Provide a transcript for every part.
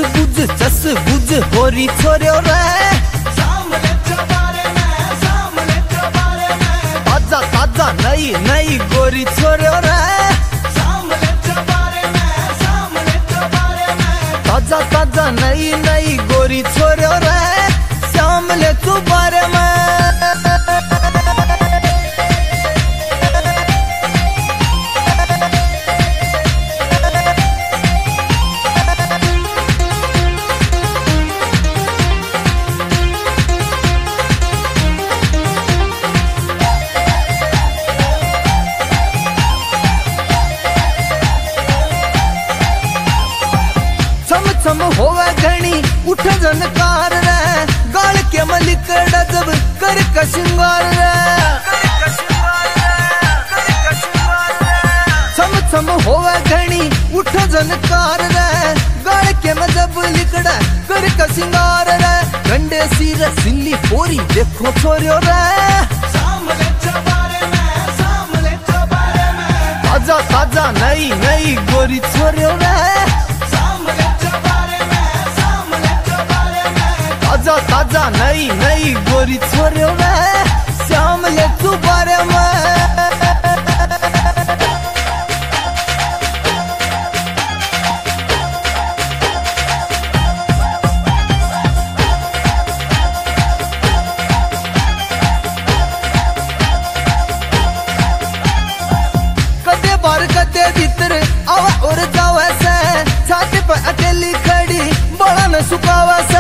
बुझ चस बुझ होरी छोरे रे ताजा ताजा नई नई गोरी छोरे रे ताजा ताजा नई नई गोरी छोरे रे श्याम ले तू बारे में छम होवे घनी उठ जनकार रे गाल के मलिकड़ा जब कर का श्रृंगार रे छम छम होवे घनी उठ जनकार रे गाल के जब लिकड़ा कर का श्रृंगार रे गंडे सिर सिल्ली पोरी देखो छोरियो रे ताजा ताजा नई नई गोरी छोरियो रे ताजा ताजा नई नई गोरी छोरे में श्याम ले तू बारे में कदे बार कदे भीतर आवा और जावा से छाती पे अकेली खड़ी बड़ा न सुखावा से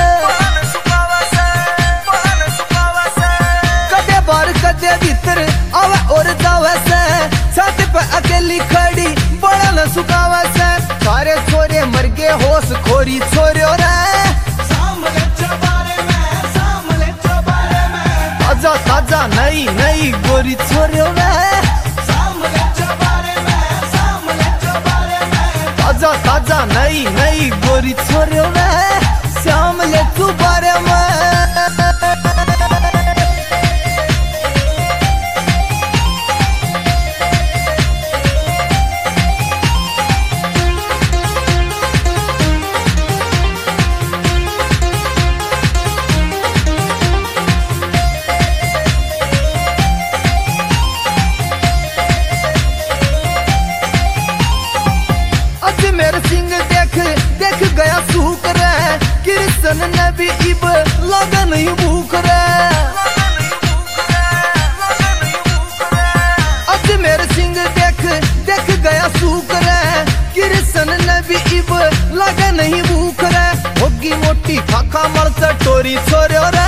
कदे भीतर आवे और जावे से छाती पे अकेली खड़ी बड़ा न सुखावे से सारे छोरे मर गए होश खोरी छोरे रे ताजा ताजा नई नई गोरी छोरे रे ताजा ताजा नई नई गोरी छोरे रे श्याम ले तू बारे में मेरे सिंह देख देख गया सूख रे कृष्ण ने भी इब लगा नहीं भूख रे आज मेरे सिंह देख देख गया सूख रे कृष्ण ने भी इब लगा नहीं भूख रे होगी मोटी खाखा मर्च टोरी छोरे रे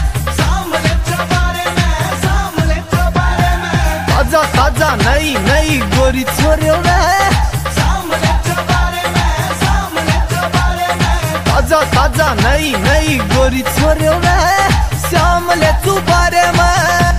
ताजा ताजा नई नई गोरी छोरे रे ताजा ताजा नई नई गोरी छोरे रे श्याम ले तू बारे में